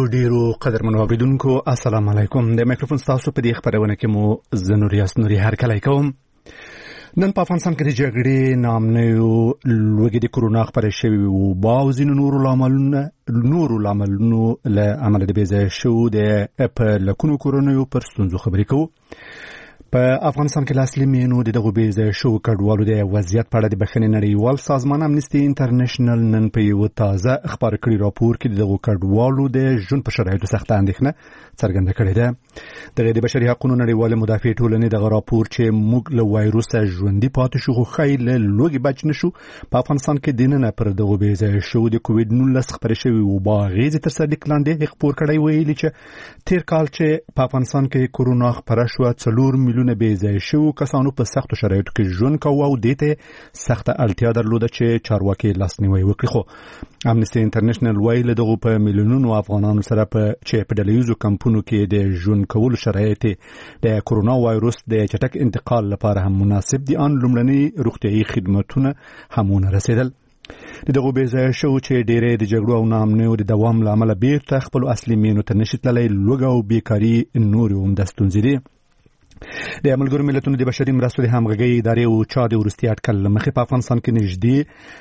ډیرو قدرمنو اوریدونکو السلام علیکم. د میکروفون تاسو په دې خبرونه کې مو زنوریاس نوري هر کله کوم. نن په افغانستان کې د جګړې نامنیو لوګي د کرونا خبرې شوی او باوزینو نورو لاملونو له عمل د بیزه شو د لکونو کورونو پر ستونزو خبرې کوو. په افغانستان کې لاس لیمینو دغه بیزه شو کډوالو د وضعیت په اړه د بخښنې نړیوال سازمان امنیستي انټرنیشنل نن په یو تازه خبر کړی راپور کې دغه کډوالو د ژوند په شرایطو سخت اندېښنه څرګنده کړې ده. د بشري حقوقو نړیوال مدافع ټولنې دغه راپور چې موږ له وایروس ژوندي پاتې شو خو خیل لوګي بچ نشو په افغانستان کې دینه پر دغه بیزه شو د کووډ 19 خبرې شوی او باغې تر څو د کلاندې خبر کړی ویلي چې تیر کال چې په افغانستان کې کرونا خبره شو 4 میلیونه بیزه شو کسانو په سختو شرایطو کې ژوند کاوه او دته سخته اړتیا درلوده چې چارواکي لاسنیوي وکړي. خو امنیستي انټرنیشنل ویل دغه په میلیونونو افغانانو سره چې په ډلهیزو کمپونو کې د ژوند کولو شرایط د کرونا وایروس د چټک انتقال لپاره هم مناسب دي. ان لومړني روغتيایي خدماتونه همونه رسیدل. دغه بیزه شو چې ډېرې د جګړو او نامنیو د دوام لامل بیرته خپل اصلي مینو ته نشي تللی. لوګ او بیکاری نور هم د ستونزې دي. د ملګرو ملتونو د بشري مرستو د همغږي ادارې او چا د ورستي اټکل مخې په افغانستان کې نږدې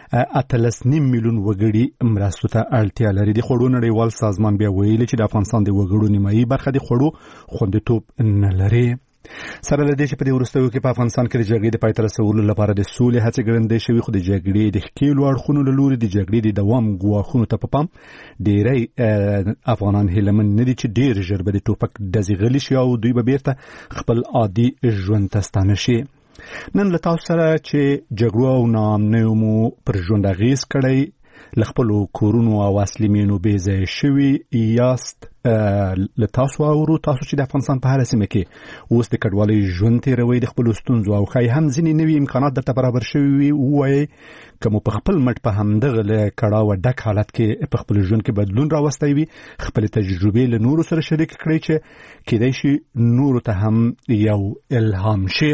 13 میلیون وګړي مرستو ته اړتیا لري. د خوړو نړیوال سازمان بیا ویلي چې د افغانستان د وګړو نیمایي برخه د خوړو خوندیتوب نه لري. سره له دې چې په دې وروستیو کې په افغانستان کې د جګړې د پای ته رسولو لپاره د سولې هڅې ګړندې شوي خو د جګړې د ښکېلو اړخونو له لوري د جګړې د دوام ګواښونو ته په پام ډېری افغانان هیلهمن نه دي چې ډېر ژر به د ټوپک ډزې غلي شي او دوی به بیرته خپل عادي ژوند ته ستانه شي. نن له تاسو سره چې جګړو او نامنیو مو پر ژوند اغېز کړی له خپلو کورونو او اصلي مینو بیځای شوي یاست له تاسو اورو تاسو چې د افغانستان په هر سیمه کې اوس د کډوالۍ ژوند تیروي د خپلو ستونزو او ښایي هم ځینې نوي امکانات درته برابر شوي وي ووایئ که مو په خپل مټ په همدغه له کړاوه ډک حالت کې په خپل ژوند کې بدلون راوستی وي خپلې تجربې له نورو سره شریک کړئ چې کیدای شي نورو ته هم یو الهام شي.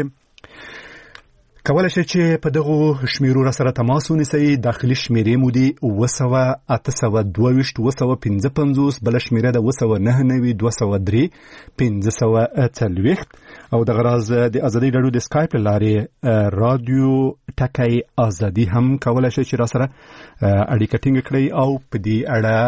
کولای شي چې په دغه شمیرو را سره تماس ونیسئ. داخلي شمیرې مو دي 200-822-255 بل شمیره ده 299-203-540 او دغه راز د ازادي رادیو د سکایپ لارې رادیو ټکای ازادي هم کولای شي چې را سره اړیکه ټینګ کړئ او په دې اړه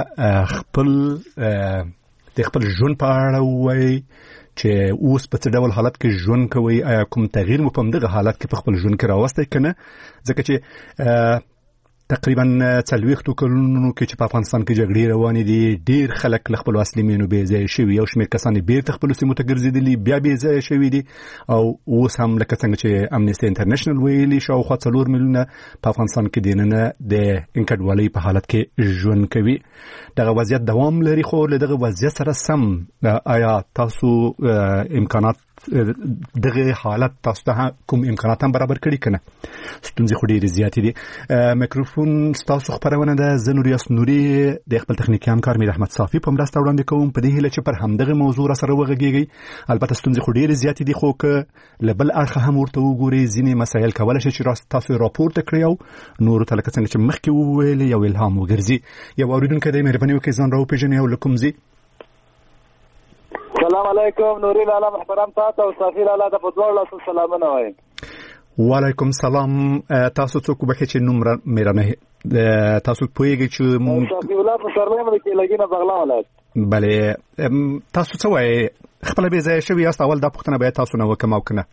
خپل ژوند په اړه وایي چې اوس په څه ډول حالت کې ژوند کوي. آیا کوم تغییر مو په دغه حالت کې په خپل ژوند کې راوستی کنه؟ ځکه چې تقریبا 40 کلونو کې چې په افغانستان کې جګړې روانې دي ډېر خلک له خپل اصلي مینو بیځای شوي یو شمېر کسان بیرته خپل سیمو ته ګرځېدلي بیا بیځای شوي دي او اوس هم لکه څنګه چې امنیستي انټرنیشنل ویلي شاوخوا 4 میلیونه په افغانستان کې دننه د کډوالۍ په حالت کې ژوند کوي. دغه وضعیت دوام لري خو له دغه وضعیت سره سم آیا تاسو امکانات دغه حالت تاسو ته کوم امکانات هم برابر کړي کنه؟ ستونزې خو ډېرې زیاتې دي. میکروفون ستاسو خبرونه ده. زه نوریاس نوري د خپل تخنیکي همکار میر احمد صافي په مرسته وړاندې کوم په دې هیله چې پر همدغه موضوع را سره وغږیږئ. البته ستونزې خو ډېرې زیاتې دي خو که له بل اړخه هم ورته وګورئ ځینې مسایل کولی شي چې تاسو راپورته کړئ او نورو ته لکه څنګه چې مخکې وویل یو الهام وګرځي. یو اورېدونکی دی مهرباني وکړئ ځان راوپېژنئ او له کوم ځای؟ السلام علیکم. نوري لالا محترم تاسو او صافي لالا ته په دوه لاسو سلامونه وایم. وعلیکم سلام. تاسو څوک به چې نوم میرانه تاسو پوهیږئ چې صافي الله په سرلې مې کې لګینه بغلا ولایت. بله تاسو څه وایي خپل بیځای شوي یاست؟ اول دا پوښتنه باید تاسو نه وکم او کنه؟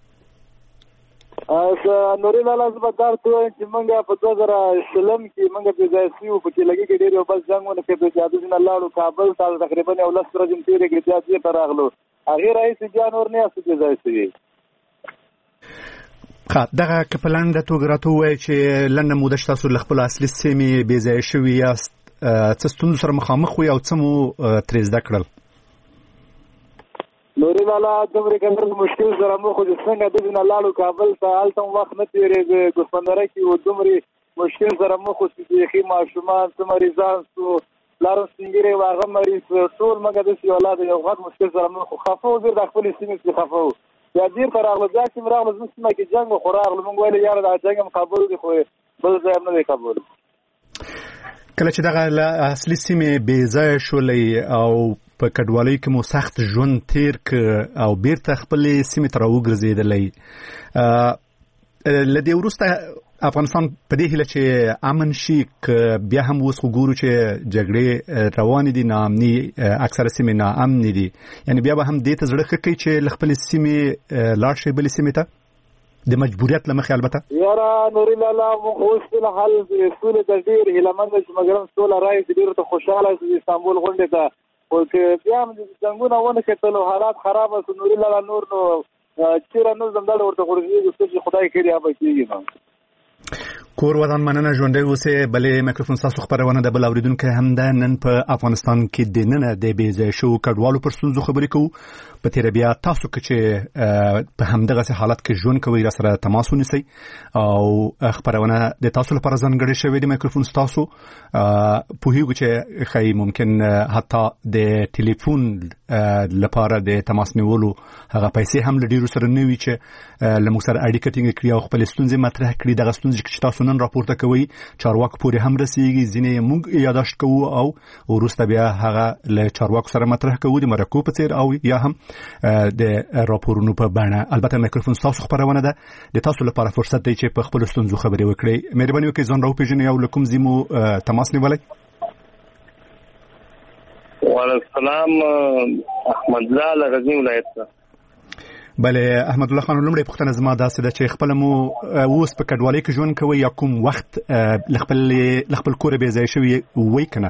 نوري لالا زه به درته وایم چې موږ په 2000 کې موږ بیځای شوو په کې لګي کې ډېر یو بل جنګونه کې د جادو نه لاړو کابل ته تقریبا یو 10 ورځې تیرې کې بیا ته راغلو هغه رئیس جانور نه اسو بیځای شوی. دغه کپلان د توګه راته وایي چې لنډه موده تاسو له خپل اصلي سیمې بیځای شوي یاست. څه ستونزو سره مخامخ وي او څه مو ترې زده کړل؟ نوري لالا دومره کمر مشکل سره مو خو څنګه د نه لاړو کابل ته هلته وخت نه تیرېږي ګوسفندره کې و دومره مشکل سره مو خو چې ماشومان څه مریضان سو لارو سنگیره واغه مریض ټول مګه د اولاد یو غټ مشکل سره مو خو خفو زیر د خپل سیمې څخه خفو یا دیر پر اغله ځکه مراغله زما کې جنگ خو راغله مونږ ویل یاره دا جنگ مقابل دي خو بل ځای نه دی قبول. کله چې دغه اصلي سیمې بې ځایه شولې او په کډوالۍ کې مو سخت ژوند تیر ک او بیرته خپلې سیمې ته راوګرځېدلی، له دې وروسته افغانستان په دې هیله چې امن شي، که بیا هم اوس وګورو چې جګړې روانې دي، ناامني اکثره سیمې ناامنې دي، یعنی بیا به هم دې ته زړه ښه کوي چې له خپلې سیمې لاړ شئ بلې سیمې ته د مجبوریت له مخې؟ البته یاره نوري لالا موږ اوس فلحال د سولې ته ډېر هیلهمند چې مګرم سوله رایې ډېر ته خوشحاله چې استانبول غونډې ته، خو که بیا هم جنګونه ونه کتل او حالات خرابه شو نوري لالا نور نو چېرې نو زمداړه ورته غورځېږي چې خدای کړي هغه به کېږي. نو کور ودان مننه، ژوندی اوسئ. بلې مایکروفون ستاسو خپرونه د بل اورېدونکی هم ده. نن په افغانستان کې دننه د بې ځایه شوو کډوالو پر ستونزو خبرې کوو. په تېره بیا تاسو که چې په همدغسې حالت کې ژوند کوئ راسره تماس ونیسئ او خپرونه د تاسو لپاره ځانګړې شوې د مایکروفون ستاسو. پوهېږو چې ښایي ممکن حتی د ټلیفون لپاره د تماس نیولو هغه پیسې هم له ډېرو سره نه وي چې له موږ سره اړیکه ټینګه کړي او خپلې ستونزې مطرح کړي. دغه ستونزې چې تاسو نن راپورته کوئ چارواکو پورې هم رسیږي، ځینې یې موږ یاداشت کوو او وروسته بیا هغه له چارواکو سره مطرح کوو د مرکو په څېر او یا هم د راپورونو په بڼه. البته مایکروفون ستاسو خپرونه ده، د تاسو لپاره فرصت دی چې په خپلو ستونزو خبرې وکړئ. مهرباني وکړئ ځان راوپېژنئ او له کوم ځای مو تماس نیولی؟ وعلیکم السلام، احمد الله له غزني ولایت څخه. بله احمد الله خان، لومړی پوښتنه زما داسې ده چې خپله مو اوس په کډوالۍ کې ژوند کوئ یا کوم وخت له خپل کوره بې ځایه شوي وی که نه؟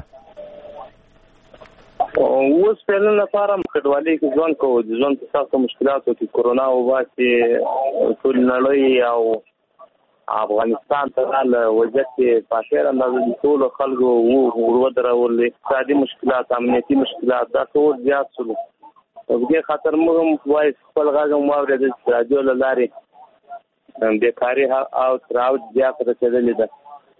اوس فعلا لپاره کډوالۍ کې ژوند کوو. د ژوند په سختو مشکلاتو کې کرونا وبا چې ټول نړۍ او افغانستان ته له وضعیت کې په ډېره اندازه د ټولو خلکو ورودرول، اقتصادي مشکلات، امنیتي مشکلات، دا ټول زیات شول. په دې خاطر موږ هم وایي خپل غږ هم واورېدل چې راډیو له لارې بیکاري او تراوت زیاته رسېدلې ده.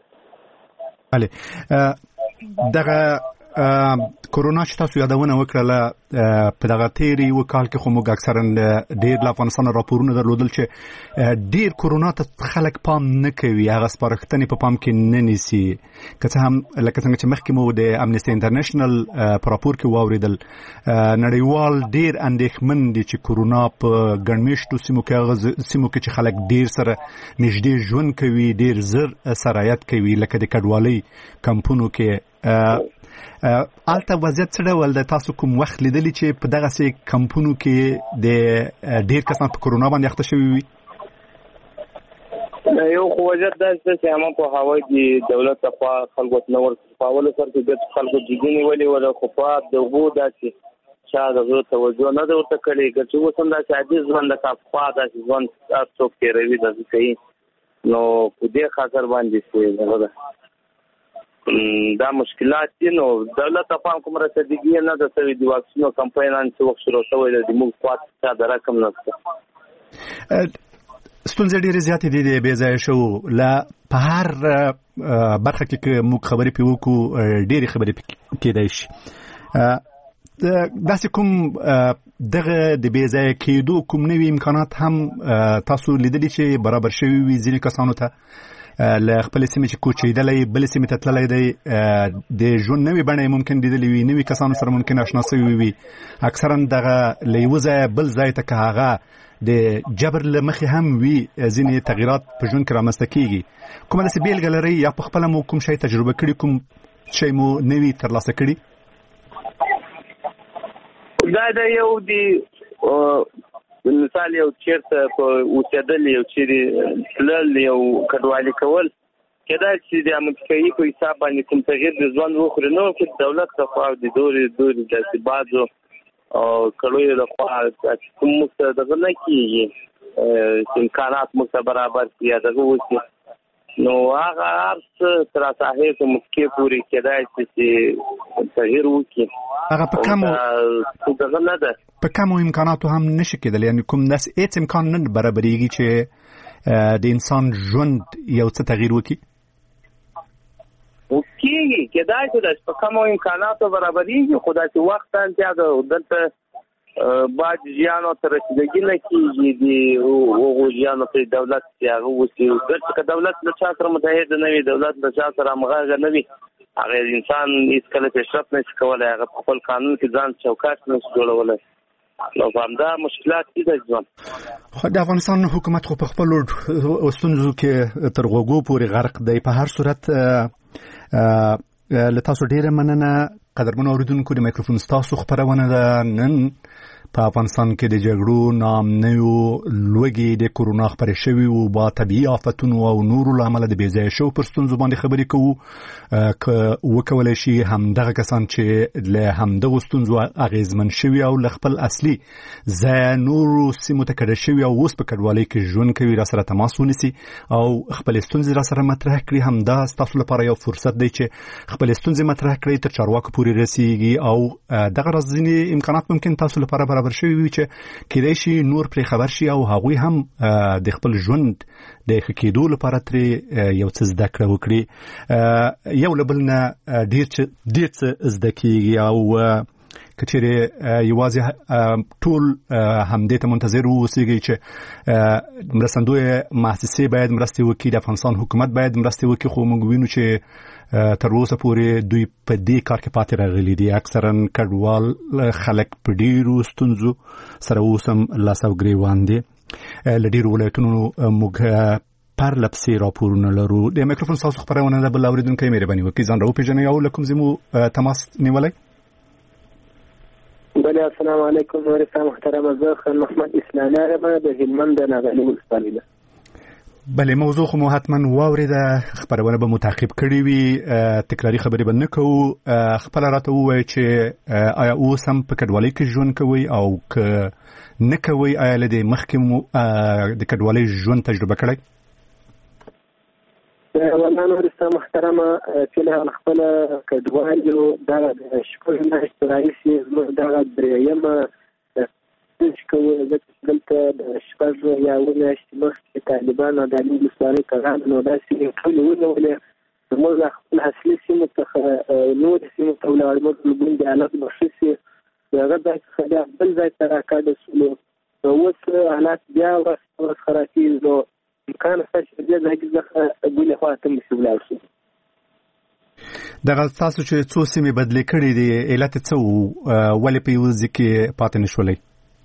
بله دغه کرونا چې تاسو یادونه وکړله په دغه تیر یو کال کې خو موږ اکثرا ډېر له افغانستان راپورونه درلودل چې ډېر کرونا ته خلک پام نه کوي، هغه سپارښتنې په پام کې نه نیسي. که څه هم لکه څنګه چې مخکې مو د امنیستي انټرنیشنل په راپور کې واورېدل، نړیوال ډېر اندېښمن دي چې کرونا په ګڼ مېشتو سیمو کې هغه سیمو کې چې خلک ډېر سره نږدې ژوند کوي ډېر زر سرایت کوي، لکه د کډوالۍ کمپونو کې. الته وضعیت څه ډول ده؟ تاسو کوم وخت لیدلی چې په دغسې کمپونو کې د ډېر کسان په کرونا باندې اخته شوي وي؟ یو خو وضعیت داسې ده چې همه په هوای د دولت لخوا خلکو ته نه ورسپاوله سر کې د خلکو جدي نیولې وله، خو په د اوبو داسې چا د زړه توجه نه ده ورته کړې. که چې اوس هم داسې عادي ژوند لکه پخوا داسې ژوند هر څوک تېروي داسې کوي، نو په دې خاطر باندې چې هغه ده دا مشکلات دي. نو دولت ته پام کوم رسېدګي نه ده شوې. د واکسینو کمپاینان چې وخت شروع شوی دی د موږ خوا ته د رقم نشته. ستونزې ډېرې زیاتې دي د بې ځایه شوو. په هر برخه کې که موږ خبرې پرې وکړو ډېرې خبرې کېدای شي. داسې کوم دغه د بې ځایه کېدو کوم نوي امکانات هم تاسو لیدلي چې برابر شوي وي ځینې کسانو ته له خپلې سیمې چې کوچېدلی بلې سیمې ته تللی دی، د ژوند نوې بڼه یې ممکن لیدلې وي، نوي کسانو سره ممکن اشنا شوي وي، اکثرا دغه له یوه ځایه بل ځای ته که هغه د جبر له مخې هم وي ځینې تغییرات په ژوند کې رامنځته کېږي. کومه داسې بېلګه لرئ یا په خپله مو کوم شی تجربه کړي، کوم شی مو نوي ترلاسه کړي؟ دا د یو د مثال یو چیرته په اوسېدل، یو چیرې تلل، یو کډوالي کول، کېدای چې د امریکایي په حساب باندې کوم تغییر د ژوند وخوري. نو چې دولت لخوا د دورې داسې بعضو کړیو لخوا کوم موږ ته دغه نه کېږي امکانات موږ ته برابر کړي یا دغه وشي، نو هغه هر څه تر ساحې ته مسکې پورې کېدای چې تغییر وکړي. هغه په کومو دغه نه ده، په کومو امکاناتو هم نشي کېدلی، یعنې کوم داسې هېڅ امکان نه برابرېږي چې د انسان ژوند یو څه تغییر وکړي؟ کېږي، کېدای چې داسې په کومو امکاناتو برابرېږي، خو داسې وخت ته اړتیا ده. دلته بعض ژیانو ته رسېدګي نه کېږي د هغو ژیانو ته دولت چې هغه وسي. ګرچې که دولت له چا سره متحد نه وي، دولت له چا سره همغږه نه وي، هغه انسان هیڅ کله پیشرفت نشي کولای، هغه په خپل قانون کې ځان چوکاټ نشي جوړولای. نو همدا مشکلات دي د ژوند. خو د افغانستان حکومت خو په خپل ستونزو کې تر غوږو پورې غرق دی. په هر صورت له تاسو ډیره مننه قدرمن اوریدونکو. د مایکروفون تاسو خبرونه ده. نن په افغانستان کې د جګړو نامنیو لوګي د کورونا خبرې شوي او با طبيعي آفتونو او نورو لامل د بیځای شو پر ستونزو باندې خبرې کوو. وکولای شي همدغه کسان چې له همدغه ستونزو اغیزمن شوي او ل خپل اصلي ځای نورو سیمو ته کډه شوي او اوس په کډوالۍ کې ژوند کوي را سره تماس ونیسي او خپل ستونزې را سره مطرح کړي. همدا ستاسو لپاره یو فرصت دی چې خپل ستونزې مطرح کړئ، تر چارواکو پورې رسیږي او دغه ځینې امکانات ممکن تاسو لپاره برابر شوي وي چې کېدای شي نور پرې خبر شي او هغوی هم د خپل ژوند د ښه کېدو لپاره ترې یو څه زده کړه وکړي. یو له بل نه ډېر څه زده کېږي او که چېرې یوازې ټول همدې ته منتظر واوسېږي چې مرستندویه مؤسسې باید مرستې وکړي، د افغانستان حکومت باید مرستې وکړي، خو موږ وینو چې تر اوسه پورې دوی په دې کار کې پاتې راغلي دي. اکثرا کډوال خلک په ډېرو ستونزو سره اوس هم لاس او ګرېوان دي. له ډېرو ولایتونو موږ پرله پسې راپورونه لرو. د مایکروفون ستاسو خبرونه ده. بل اورېدونکی مهرباني وکړئ ځان راوپېژنئ او له کوم ځای مو تماس نیولی. بله السلام علیکم ورحمة محترمه. زه خان محمد اسلامي یم د هلمند د ناغلي ولسوالۍ نه. بله موضوع خو مو حتما واورېده، خبرونه به مو تعقیب کړي وي، تکراري خبرې به نه کوو. خپله راته ووایئ چې آیا اوس هم په کډوالۍ کې ژوند کوئ او که نه کوئ آیا له دې مخکې مو د کډوالۍ ژوند تجربه کړی؟ والله نورسته محترمه چې له خپله کډوالو دغه د شپږ میاشتې راهیسې زموږ دغه درېیمه چې کوو ځکه چې دلته د شپږ یا اووه میاشتې مخکې طالبانو د علي ولسوالۍ ته راغلل نو داسې ټولې ونیولې. زموږ خپل اصلي سیمو څخه نورې سیمو ته ولاړ، موږ لوبون د حالت به ښه شي، د هغه ځای څخه بیا بل ځای ته راکډه شولو. نو اوس حالات بیا ورځ خرابېږي، نو امکان شته چې دې ځای کې څخه بلې خوا ته مو ولاړ شو. دغه تاسو چې څو سیمې بدلې کړې دي علت څه و؟ ولې په یوه ځای کې پاتې نه شولئ؟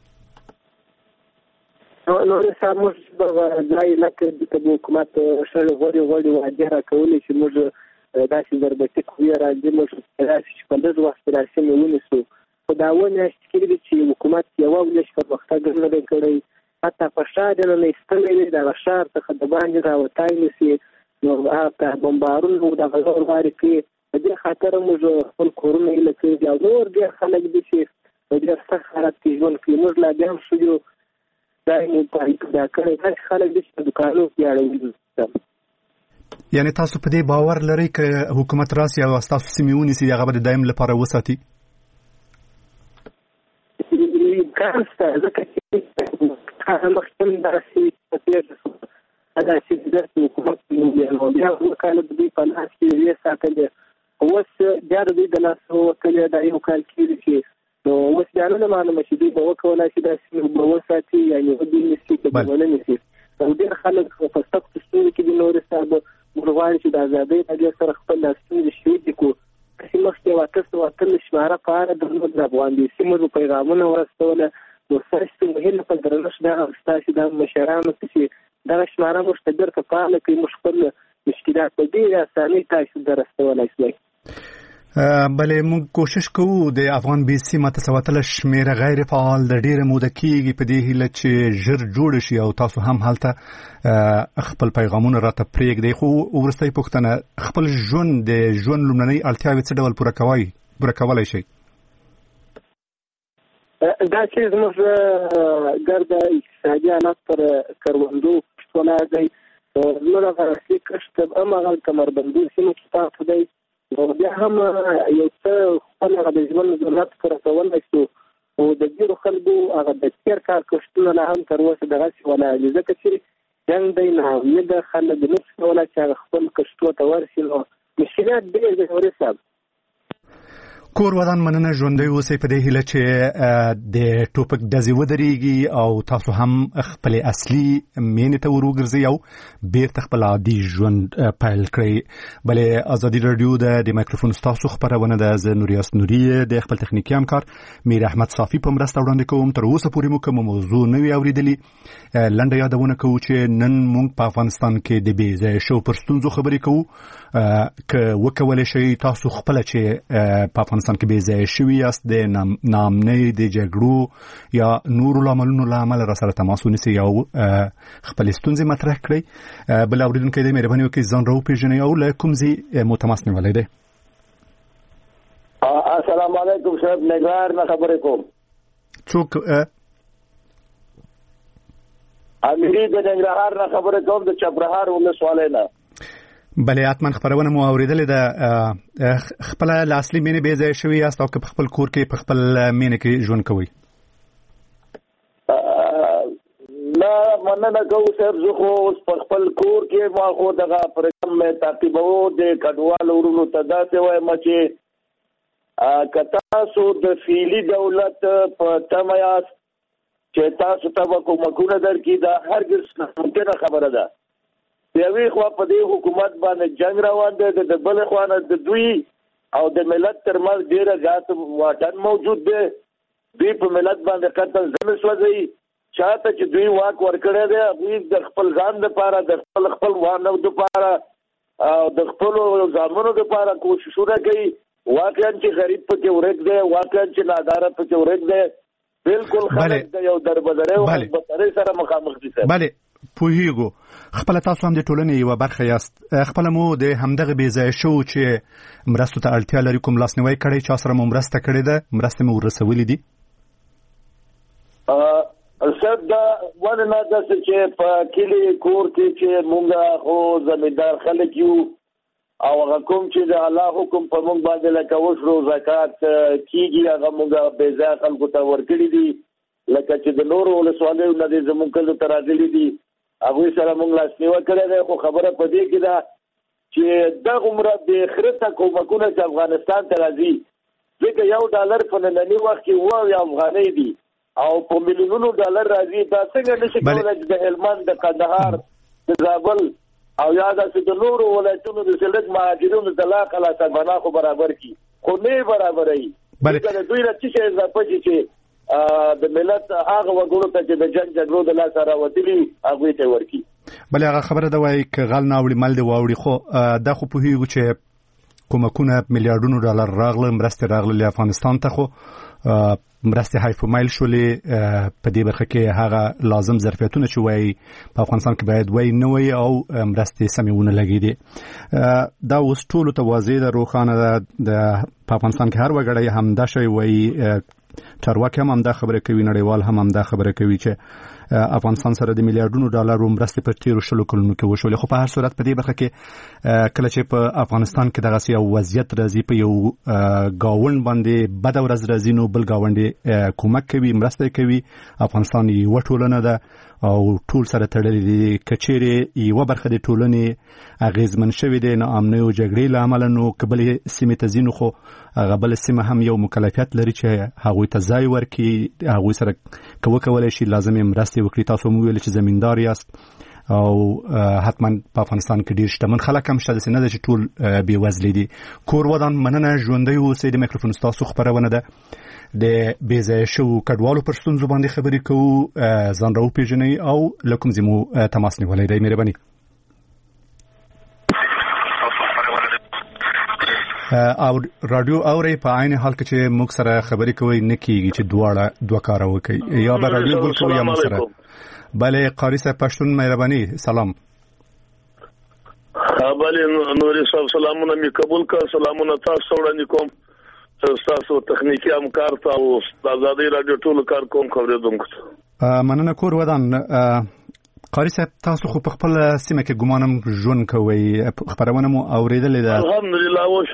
نو صاحب موږ ځای لکه د حکومت ښه غوړې وعدې راکولې چې موږ داسې ضربتي قوې راځي، موږ داسې چې په لږ وخت کې دا سیمې ونیسو. خو دا اووه میاشتې کېږي دي چې حکومت یوه ولې پرمختګ نه دی کړی، حتی په ښار یې نه ایستلی دی، دغه ښار څخه د باندې راوتای نه شي، نو هغه بمبارونه دغه زور وارې کوي. په دې خاطر موږ خپل کورونه هیله کړي دي او نور ډېر خلک دي چې په ډېر سخت حالت کې ژوند کوي. موږ لا بیا هم ښه یو ځای مو پیدا کړی، داسې خلک دي چې په دوکانونو کې اړولي. یعنې تاسو په دې باور لرئ که حکومت راسي او ستاسو سیمې ونیسي هغه به د دایم لپاره وساتي؟ امکان شته، ځکه چې مخکې داسې داسې داسې حکومت نو بیا اووه کاله د دوی په لاس کې ویې ساتلې، اوس بیا د دوی د لاس وکړې دا یو کال کېږي چې نو اوس بیا نه معلومه چې دوی به وکولای شي دا سیمې به وساتي یا یې ونیسي که به ونه نیسي. او ډېر خلک په سختو ستونزو کې دي. نورې صاحب موږ غواړو چې د ازادۍ په سره خپل دا ستونزې شهیدې کړو. کسې مخکې 888 شماره په اړه د افغان دي سیمو پیغامونه ورسوله، نو ستاسو مهمه په درنښت دغه ستاسو د مشرانو چې دغه شماره موږ ته بیرته فعاله کړي، موږ خپل مشکلات په ډېرې اسانۍ تاسو ته رسولی شوی. بلې موږ کوشش کوو د افغان بي سي متساوتله شمیره غیر فعال د ډېره موده کېږي په دې هیله چې ژر جوړ شي او تاسو هم هلته خپل پیغامونه راته پرېږدئ. خو وروستۍ پوښتنه، خپل ژوند د ژوند لومړنۍ اړتیاوې څه ډول پوره کولی شئ؟ دا چې زموږ ګرد اقتصادي حالات پر کروندو ولاړ دی، زموږ هغه اصلي کښت هماغه کمربندو سیمو کې پاتې دی، نو بیا هم یو څه خپل هغه د ژوند ضرورت پوره کولی شو. او د ډېرو خلکو هغه د تېر کال کښتونه لا هم تر اوسه دغسې ولاړ دي، ځکه چې جنګ دی، ناامده خلک نه شي کولی چې هغه خپل کښتو ته ورشي. نو مشکلات ډېر دی ورې صاحب. کور ودان مننه ژوندۍ اوسئ په دې هیله چې د ټوپک ډزې ودرېږي او تاسو هم خپل اصلي مینې ته وروګرځئ او بیرته خپل عادي ژوند پیل کړئ. بلې ازادي راډیو د مایکروفون ستاسو خپرونه ده. زه نوریاس نوري د خپل تخنیکي همکار میر احمد صافي په مرسته وړاندې کوم. تر اوسه پورې مو کومه موضوع نه وي اورېدلې. لنډه یادونه کوو چې نن موږ په افغانستان کې د بې ځایه شوو پر ستونزو خبرې کوو. که وکولی شئ تاسو خپله چې په افغانستان کې بې ځایه شوي یاست د ناامنۍ د جګړو یا نورو لاملونو له امله راسره تماس ونیسئ او خپلې ستونزې مطرح کړئ. بل اورېدونکی دی مهرباني وکړئ ځان راوپېژنئ او له کوم ځای مو تماس نیولی دی. السلام علیکم صاحب، نګار نه خبرې کوم. څوک؟ امیری د ننګرهار نه خبرې کوم، د چپرهار ولسوالۍ نه. بلې حتما خبرونه مو اورېدلې ده. خپله له اصلي مینې بې ځایه شوي یاست او که په خپل کور کې په خپل مینې کې ژوند کوئ؟ نه مننه کوو صاحب، زه خو اوس په خپل کور کې ما خو دغه پروګرام مې تعقیبوو. د کډوالو ورونو ته داسې وایم چې که تاسو د فعلي دولت په تمه یاست چې تاسو ته به کومکونه درکړي، دا هرګز ممکنه خبره ده. د یوې خوا په دې حکومت باندې جنګ روان دی، د بلې خوا نه د دوی او د ملت ترمنځ ډېره زیات واټن موجود دی. دوی په ملت باندې قطعا ځنه سوځوي. چاته چې دوی واک ورکړی دی هغوی د خپل ځان دپاره، د خپل وانو دپاره او د خپلو ځامنو دپاره کوششونه کوي. واقعا چې غریب پکې ورک دی، واقعا چې ناداره پکې ورک دی. بالکل خلک د یو دربدرۍ او بدترۍ سره مخامخ دي. بله پوهیږو خپل تاسو هم د ټولنې یوه برخه یاست. خپل مو د همدغه بې ځایه شو چې مرستو ته اړتیا لري کوم لاسنیوی کړی؟ چا سره مو مرسته کړې ده؟ مرستې مو ورسولې دي؟ صاحب دا ولې نه داسې چې په کلي کور کې چې مونږ خو زمیندار خلک یو او هغه کوم چې د الله حکم په مونږ باندې لکه وشرو زکات کېږي هغه مونږ بې ځایه خلکو ته ورکړي دي. لکه چې د نورو ولسوالیو نه دې زمونږ کلو ته راغلي دي، هغوی سره مونږ لاسنیوی کړی دی. خو خبره په دې کې ده چې دغومره بې خرته کومکونه چې افغانستان ته راځي، ځکه $1 په ننني وخت کې 7 افغانۍ دي او په میلیونونو ډالر راځي. دا څنګه نشي کولی چې د هلمند، د کندهار، د زابل او یا داسې د نورو ولایتونو د سلک مهاجرینو د لا خلاصه بنا خو برابر کړي، خو نه برابروي. ځکه د دوی نه څه شی اضافه شي چې د ملت هغه وګړو ته چې د جګړو د لاسه راوتلي هغوی ته ورکړي. بلې هغه خبره ده وایي که غل نه اوړي مل دې واوړي. خو دا خو پوهېږو چې کومکونه $1,000,000 راغله، مرستې راغلې افغانستان ته، خو مرستې هایف مایل شولې. په دې برخه کې هغه لازم ظرفیتونه چې وایي په افغانستان کې باید وایي نه وایي او مرستې سمې ونه لګېدې. دا اوس ټولو ته واضح ده، روښانه ده. په افغانستان کې هر وګړی همدا شی وایي. چارواکي هم همدا خبره کوي، نړیوال هم همدا خبره کوي چې افغانستان سره د $1,000,000 مرستې په تیرو 20 کلونو کې وشولې. خو په هر صورت په دې برخه کې کله چې په افغانستان کې دغسې یو وضعیت راځي، په یو ګاونډ باندې بده ورځ راځي، نو بل ګاونډ کومک کوي، مرسته کوي. افغانستان یوه ټولنه ده او ټول سره تړلې دي. که چیرې یوه برخه د ټولنې اغېزمن شوې دی ناامنۍ او جګړې له امله، نو که بلې سیمې ته ځي، نو خو هغه بله سیمه هم یو مکلفیت لري چې هغوی ته ځای ورکړي، هغوی سره که وکولی شي لازمې مرستې وکړي. تاسو هم وویل چې زمیندار یاست او حتما په افغانستان کې ډېر شتمن خلک هم شته، داسې نه ده چې ټول بې وزلې دي. کور ودان مننه، ژوندی اوسئ. د مایکروفون ستاسو خپرونه ده. د بې ځایه شوو کډوالو پر ستونزو باندې خبرې کوو. ځان راوپېژنئ او له کوم ځای مو تماس نیولی دی. مهرباني. او رادیو اورئ په عین حال کې چې موږ سره خبرې کوئ نه کېږي چې دواړه دوه کاره وکړئ، یا به رادیو بل کوئ یا موږ سره. بلې قاري صاحب پښتون مهرباني. سلام. بلې نوري صاحب سلامونه مې قبول کړه. سلامونه تاسو وړاندې کوم، تاسو تخنیکي همکار ته او د ازادۍ راډیو ټولو کارکوونکو اورېدونکو ته مننه. کور ودان. قاری صاحب تاسو خو په خپل سیمه کې ګمانم ژوند کوئ، خبرونه مو اورېدلې ده. الحمدلله او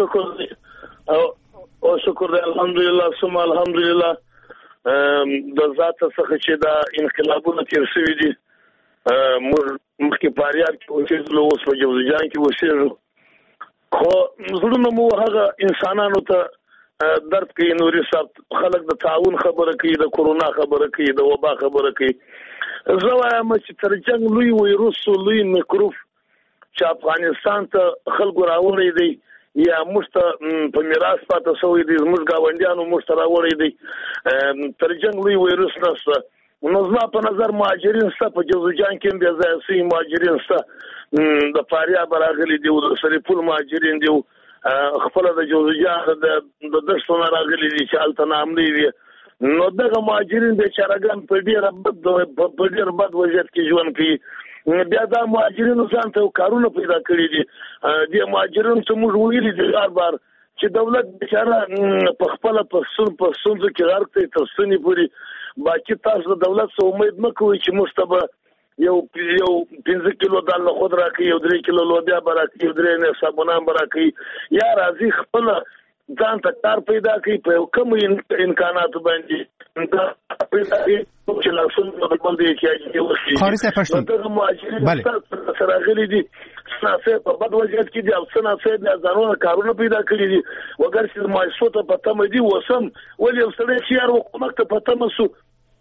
شکر دی الحمدلله ثم الحمدلله. د ذات څخه چې دا انقلابونه تیر شوي دي، مخکې پاریار کې اوسېدلو، اوس په جوزجان کې اوسېږو، خو زړونه مو هغه انسانانو ته درد کوي نوري صاحب خلک د تعاون خبره کوي د کورونا خبره کوي د وبا خبره کوي زه وایم چې تر جنگ لوی وایروس لوی میکروب چې افغانستان ته خلکو راوړی دی یا موږ په میراث پاتې شوی دی موږ گاونډیانو موږ ته راوړی دی تر جنگ لوی وایروس نشته نو زما په نظر مهاجرین ستا په جوزجان کې بیا ځای سوي مهاجرین ستا د فاریاب راغلي دي د سرپل مهاجرین دي خپل د جوزجان د دښتو نه راغلي دي چې هلته نامنې وي نو دغه مهاجرین بیچارهګان په ډېر بد وضعیت کې ژوند کوي بیا دا مهاجرینو ځان ته کارونه پیدا کړي دي د مهاجرینو ته موږ ویلي دي بار چې دولت بیچاره په خپل په ستونزو کې غرق دی تر ستوني پورې باقي تاسو د دولت څخه امید مه کوئ چې موږ ته به یو 15 کیلو دال له خود راکړي یو 3 کیلو لوبیا به راکړي یو 3 نه صابونان به راکړي یا راځي خپل ځان ته کار پیدا کړي په کوم امکانات باندې دا پیدا کړي چې لاسونه په باندې کې خاري څه پښتون بله سره غلي دي سناسه په بد وضعیت کې دي او سناسه د ځانونو کارونه پیدا کړي دي وګر چې مایسو ته پته مې دي وسم ولې وسړي چې یار حکومت ته پته مسو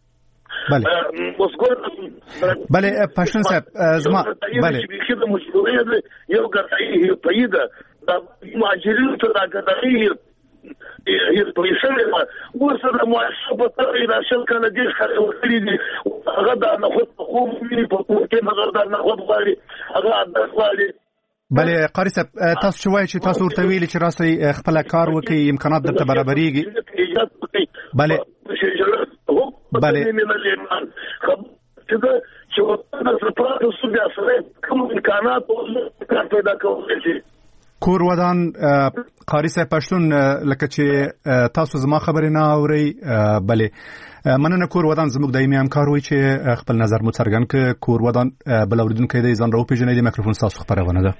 بله پښتون صاحب زما بله چې مشروعیت یو ګټای پیدا د مهاجرینو ته راګدای هیڅ پیسې نه ورسره مؤسسه په ترې راشل کنه دې خلک ورته دي هغه د نخود خو مې په کوټه هغه د نخود غالي هغه د غالي بله قاری صاحب تاسو چې وایي چې تاسو ورته ویلي چې راسي خپل کار وکړي امکانات درته برابرېږي بله بله چې وطن سره سو بیا سره کوم امکانات او پیدا کوي کور ودان قاری صاحب پښتون لکه چې تاسو زما خبرې نه اوري بله مننه کور ودان زموږ دایمي همکار وي چې خپل نظر مو څرګند کړ کور ودان بل اوریدونکو دی ځان راوپېژنئ د میکروفون تاسو خبرونه ده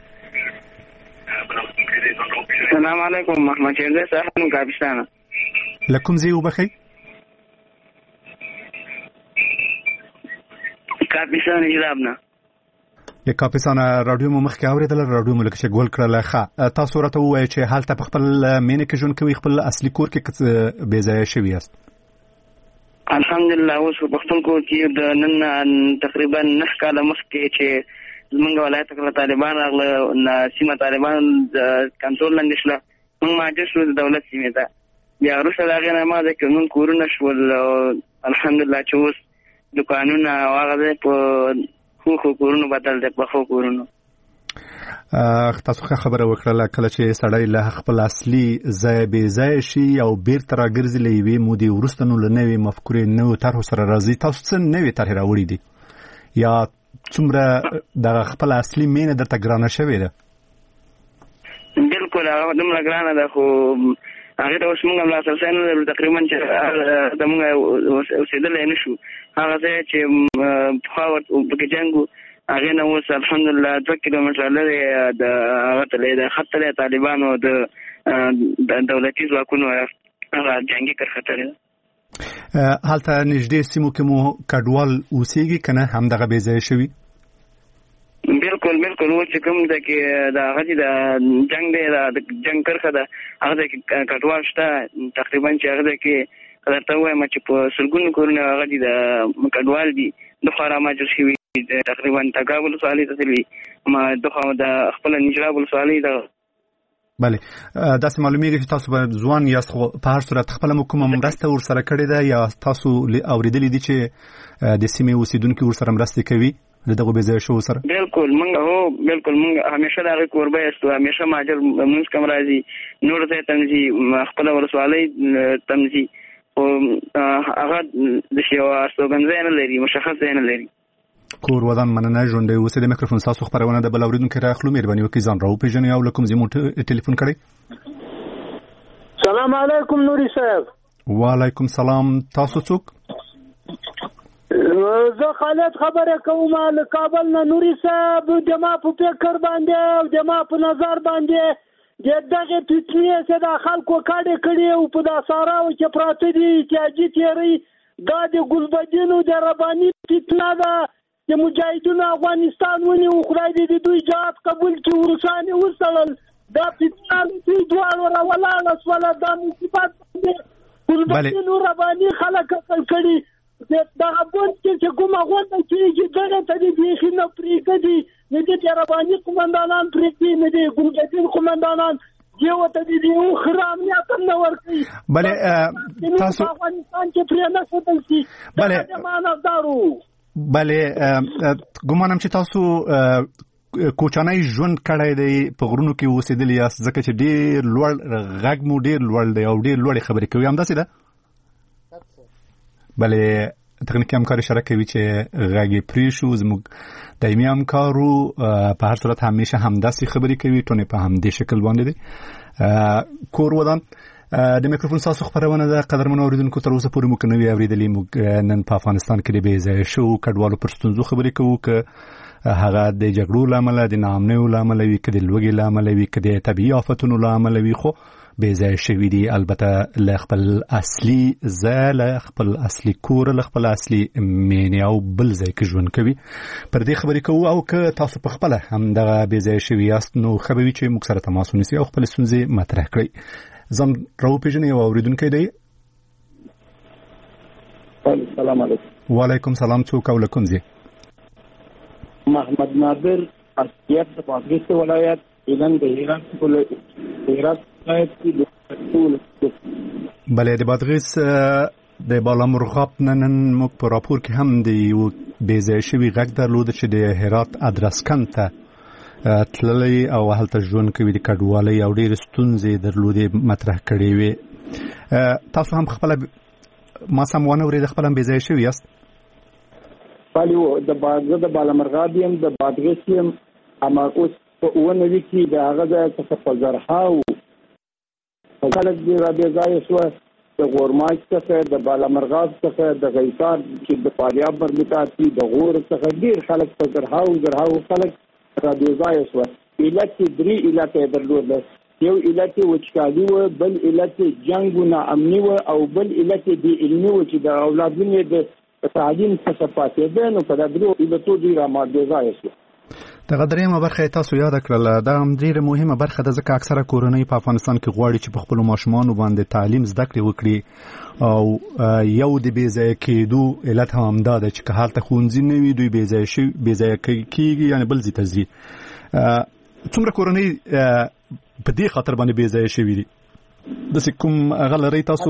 السلام علیکم محمد شهزاد صاحب نو کاپستان لکم زی وبخی کاپستان جوابنا د کاپستان رادیو مو مخکې اوریدل رادیو مو لکه چې ګول کړل ښه تاسو راته وایئ چې حالت په خپل مینه کې ژوند کوي خپل اصلي کور کې بې ځایه شوي یاست الحمدلله اوس په پښتون کور کې د نن تقریبا 9 کاله مخکې چې زمونږ ولایت کې طالبان راغله سیمه طالبان کنټرول لاندې شول موږ مهاجر شو د دولت سیمې ته بیا وروسته د هغې نه ما د کومون کورونه شول الحمدلله چې اوس دکانونه او هغه په خو کورونو بدل دي په خو کورونو تاسو خبره وکړه کله چې سړی له خپل اصلي ځای بې ځای شي او بیرته راګرځي له یوې مودې وروسته نو له نوې مفکورې نوو طرحو سره راځي تاسو څه نوې طرحې راوړي دي یا څومره د خپل اصلي مینه درته ګرانه شوې ده بالکل هغه دومره ګرانه ده خو هغه ته اوس موږ هم لاسرسی نه لرو تقریبا چې د موږ اوسېدلی نه شو هغه ځای چې پخوا پکې جنګ و هغې نه اوس الحمدلله 2 کیلومتره لرې د هغه تلی د خط تلی طالبانو د دولتي ځواکونو هغه جنګي کرښه تلې ده هلته نږدې سیمو کې مو کډوال اوسېږي که نه همدغه بې ځایه شوي بالکل اوس چې کوم ځای کې د هغه چې د جنګ دی د جنګ کرښه ده هغه ځای کې کډوال شته تقریبا چې هغه ځای کې درته ووایم چې په سلګونو کورونه هغه دي د کډوال دي دخوا رامهاجر شوي تقریبا تګاب ولسوالۍ ته تللي دخوا د خپل نجراب ولسوالۍ ده بله داسې معلومیږي چې تاسو به ځوان یاست خو په هر صورت خپله مو کومه مرسته ورسره کړې ده یا تاسو اورېدلي دي چې د سیمې اوسېدونکي ورسره مرستې کوي د دغو بې ځایه شوو سره بالکل موږ همیشه د هغې کوربه یاستو همیشه مهاجر مونځ کم راځي نور ځای ته ځي خپله ولسوالۍ ته ځي خو هغه د یو استوګنځای نه لري مشخص ځای نه لري کور ودان مننه ژوندی اوسئ د میکروفون ستاسو خپرونه د بل اورېدونکي راخلو مهرباني وکړئ ځان راوپېژنئ او له کوم ځای مو ټلیفون کړی سلام علیکم نوري صاحب وعلیکم سلام تاسو څوک زه خالد خبره کوم له کابل نه نوري صاحب د ما په فکر باندې او د ما په نظر باندې دغه فتنې چې د خلکو کاډې کړي او په د ساراو کې پراته دي احتیاجي تیری دا د ګلبدینو د رباني فتنه ده د مجاهدینو افغانستان ونیو خدای دې دوی جهاد قبول کړي ورسانه وسړل دا فیدرالي دواړو راولاړه سوله دا مصیبت ګلبدین رباني خلک قتل کړي دغه بند چې کومه غونډه کېږي دغه ته دې بیخي نه پرېږدي نه دې رباني قمندانان پرېږدي نه دې ګلبدین قمندانان یو ته دې اوښ امنیت هم نه ورکوي بلې تاسو افغانستان کې پرې نه ښودل شي بلې ګمانم چې تاسو کوچنی ژوند کړی دی په غرونو کې اوسېدلی یاست ځکه چې ډېر لوړ غږ مو ډېر لوړ دی او ډېر لوړې خبرې کوي همداسې ده بلې تخنیکي همکار اشاره کوي چې غږ یې پرې شو زموږ دایمي همکارو په هر صورت همیشه همداسې خبرې کوي ټولې په همدې شکل باندې دی کور ودان د میکروفون تاسو خبرونه ده قدرمن اوریدونکو تر اوسه پورې مو کنه وی اوریدلې موږ نن په افغانستان کې د بې ځای شو کډوالو پر ستونزو خبرې کوو که هغه د جګړو لامل د ناامنیو لامل وي که د لوږې لامل وي که د طبیعي آفتونو لامل وي خو بې ځای شوي دي البته له خپل اصلي ځای له خپل اصلي کور له خپل اصلي مینې او بل ځای کې ژوند کوي پر دې خبرې کوو او که تاسو په خپله همدغه بې ځای شوي یاست نو ښه به وي چې موږ سره تماس ونیسئ او خپلې ستونزې مطرح کړئ ځان راوپېژنئ او اورېدونکی دی السلام علیکم وعلیکم سلام څوک او له کوم ځای محمد نادر اسیت د بادغیس ولایت ایلن د هرات ولایت بلې د بادغیس د بالامرغاب نن موږ په راپور کې هم د یو بې ځای شوي غږ درلوده چې د هرات ادرسکن ته تللی او هلته ژوند کوي د کډوالۍ او ډېرې ستونزې درلودې مطرح کړې وې تاسو هم خپله ما سم ونه اورېده خپله هم بې ځای شوي یاست زه د بالامرغاب یم د بادغیس یم اما اوس په 99 کې د هغه ځای څخه په زرهاو خلک را بې ځایه شوه د غورماج څخه د بالامرغاب څخه د غیسار چې د فاریاب مربوطات دي د غور څخه ډېر خلک په زرهاو خلک را بې ځایه شوه علت یې 3 علت یې درلوده یو علت یې وچکالي وه بل علت یې جنګ و ناامني وه او بل علت یې بې علمي وه چې د اولادونو یې د تعلیم څخه پاتېده نو په دا درو علتو دوی را بې ځایه شوه دغه درېیمه برخه یې تاسو یاده کړله دا هم ډېره مهمه برخه ده ځکه اکثره کورنۍ په افغانستان کې غواړي چې په خپلو ماشومانو باندې تعلیم زده کړې وکړي او یو د بې ځایه کېدو علت هم همدا ده چې که هلته ښوونځي نه وي دوی بې ځایه کېږي یعنې بل ځای ته ځي څومره کورنۍ په دې خاطر باندې بې ځایه شوي دي داسې کوم هغه لرئ تاسو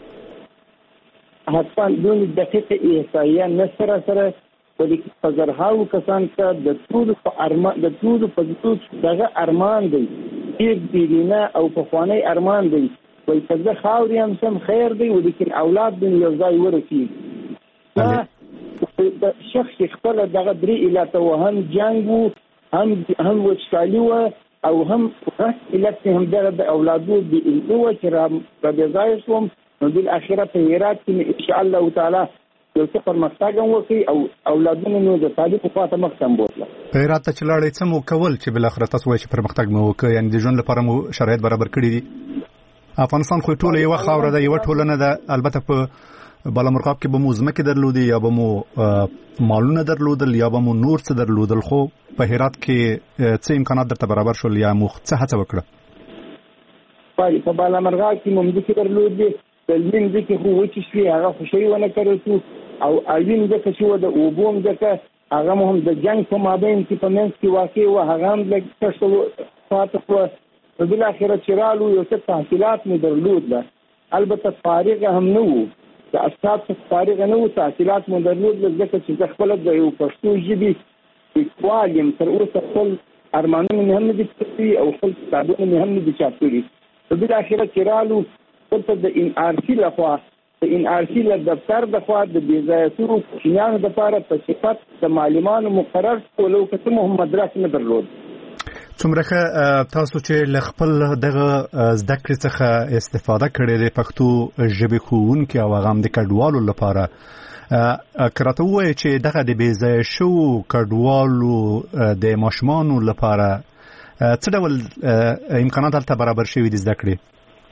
حتما دون دقیقه احصایه نه سره په زرهاو کسان ته د ټولو په دغه ارمان دی ډېر دیرینه او پخوانی ارمان دی وایي که زه خاورې هم سم خیر دی ولیکن اولاد دې یو ځای ورسېږي دا شخص چې خپله دغه 3 علته و هم جنګ و هم وچکالي وه او هم علت چې همدغه د اولادو بېعلمي وه چې را بې ځایه شوم نو بالاخره په هرات کې انشاءالله تعالی یو څه پرمختګ هم وکړي او اولادونه نو د تعلیم په خواته مخ ته بوتله هرات ته چې لاړئ څه مو کول چې بالاخره تاسو وایئ چې پرمختګ مو وکړ یعنې د ژوند لپاره مو شرایط برابر کړي دي افغانستان خو ټوله یوه خاوره ده یوه ټولنه ده البته په بالامرغاب کې به مو ځمکې درلودې یا به مو مالونه درلودل یا به مو نور څه درلودل خو په هرات کې څه امکانات درته برابر شول یا مو څه هڅه وکړه په بالامرغاب کې مو ځمکې درلودې د لمین ځکه خو وچې شوې هغه خوشوي ونه کړی شو او اوین ځکه چې وه د اوبو هم ځکه هغه مو هم د جنګ په مابین کې په منځ کې واقع وه هغه هم لږ کښته پاتې شوه نو بالاخره چې رالو یو څه تحصیلات مې درلوده البته فارغه هم نه وو د اسناد څخه فارغه نه وو تحصیلات مو درلوده ځکه چې زه خپله د یو پښتو ژبې لیکوال یم تر اوسه خپل ارمانونه مې هم نه دي کړي او خپل کتابونه مې هم نه دي چاپ کړي نو بالاخره چې رالو دلته د NRC لخوا د NRC له دفتر د خوا د بې ځایه شویو کوچنیانو دپاره په صفت د معلمانو مقرر ولو که څه مو هم مدرس نه درلود څومره ښه تاسو چې له خپل دغه زده کړې څخه استفاده کړې د پښتو ژبې ښوونکي او هغه هم د کډوالو لپاره که راته ووایې چې دغه د بې ځایه شویو کډوالو د ماشومانو لپاره څه ډول امکانات هلته برابر شوي دي زده کړې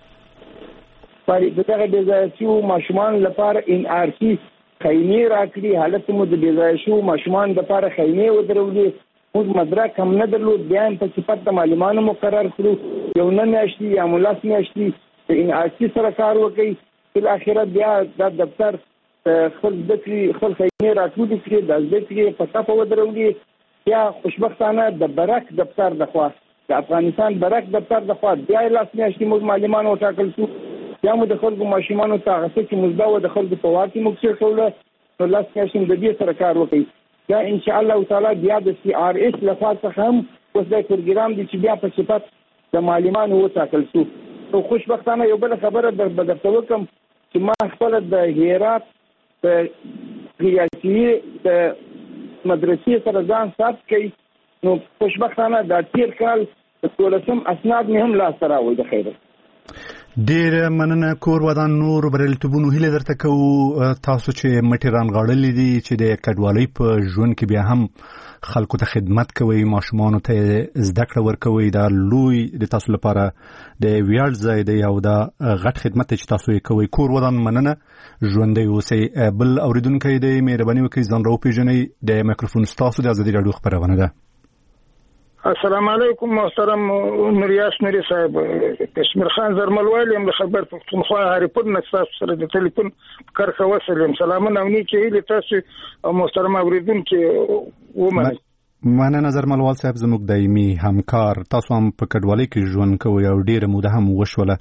دغه بې ځایه شویو ماشومانو لپاره NRC خیمې راکړي هلته مو د بې ځایه شویو ماشومانو لپاره خیمې ودرولې موږ مدرک هم نه درلود، بیا هم په صفت د معلمانو مقرر کړو، یو نه میاشتې یا مو 10 میاشتې په انعکاسي سره کار وکړي. په اخرت بیا د دفتر خپل ذکرې خپل خیمې راټولې کړې، د ذکرې په صفه ودرولې. بیا خوشبختانه د برک دفتر د خوا د افغانستان برک دفتر د خوا بیا 10 میاشتې موږ معلمان وټاکل شو. بیا مو د خلکو ماشومانو ته هغه څه چې مزده و د خلکو په واک کې موږ کړل، نو 10 میاشتې د دې سره کار وکړي. بیا ان شاء الله تعالی بیا د CRS لخوا څخه هم اوس د پروګرام دی چې بیا په صفت د معلمانو وټاکل شو. نو خوشبختانه یو بل خبره درته وکم چې ما خپل د هرات په ریاضي د مدرسې سره ځان ثبت کړي. نو خوشبختانه د تیر کال د 13 اسناد مې هم لاس راوړي د خیر. ډیر مننه. کور ودان نور بریلیتوبونو هیله درته کوو تاسو چې مټی رانغاړلې دي چې د کډوالۍ په ژوند کې بیا هم خلکو ته خدمت کوي، ماشومانو ته زده کړه ورکوي. دا لوی د تاسو لپاره د ویاړ ځای دی او دا غټ خدمت چې تاسو یې کوي. کور ودان مننه، ژوندی اوسئ. بل اوریدونکو دی مهرباني وکړئ ځان راوپېژنئ. د مایکروفون ستاسو د ازادي راډیو خبرونه ده. السلام علیکم محترم نوریاس نوری صاحب، کشمیر خان زرملوال یم له خبر پښتونخوا هریپور نه تاسو سره د ټلیفون کرخه وسلم. سلامونه او نیکی هیله تاسو او محترم اوریدونکو ومنئ. مننه زرملوال صاحب، زموږ دایمي همکار. تاسو هم په کډوالۍ کې ژوند کوئ او ډیره موده هم وشوله.